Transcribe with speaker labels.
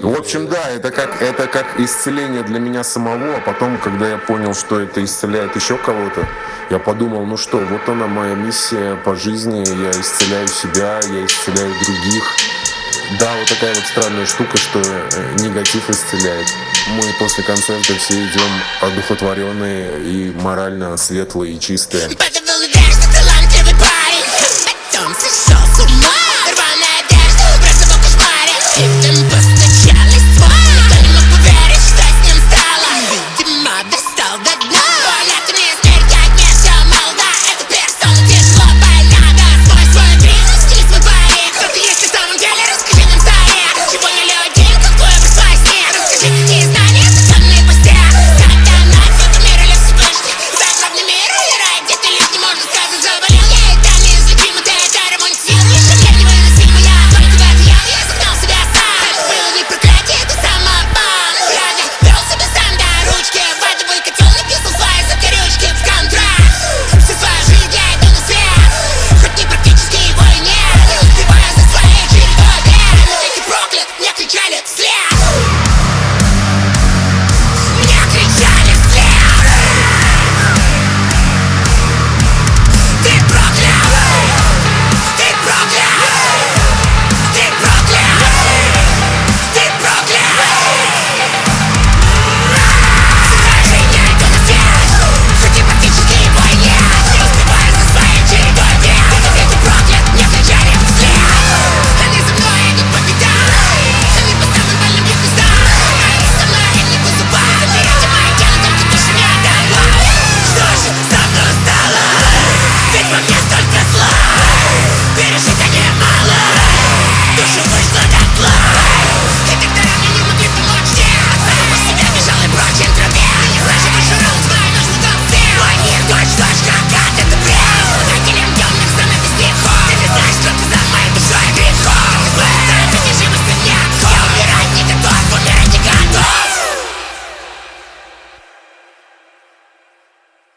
Speaker 1: В общем, да, это как исцеление для меня самого, а потом, когда я понял, что это исцеляет еще кого-то, я подумал, ну что, вот она моя миссия по жизни, я исцеляю себя, я исцеляю других. Да, вот такая вот странная штука, что негатив исцеляет. Мы после концерта все идем одухотворенные и морально светлые и чистые.
Speaker 2: Талантливый парень, потом сошел с ума. Рваная одежда, бросил кошмаре. И темпо скачалась тьма. Никто не мог поверить, что с ним стало. Видимо, достал до дна. Понятно, мне теперь как не все молода. Эта персона тяжело больна. Смой свой бизнес, стиль свой парик. Кто ты есть на самом деле, расскажи нам старик. Чего не люди, какое пришло с ним. Расскажи, какие знания, способные постель. Сатана, фотомир или Всевышний. Загробный мир или рай, где ты лишь не можешь сказать. Заболел я, и да, неизлечимо, ты это ремонтируешь. А мне невыносимо, я только в одеяло, я загнал себя сам. Это было не проклятие, это самообман. Я ведь вел себя сам до ручки. Водовой котел написал свои закорючки в контракт. Всю свою жизнь я иду на свет, хоть не практически его и нет. Не успеваю за своей чередой бед. На веки проклят, мне кричали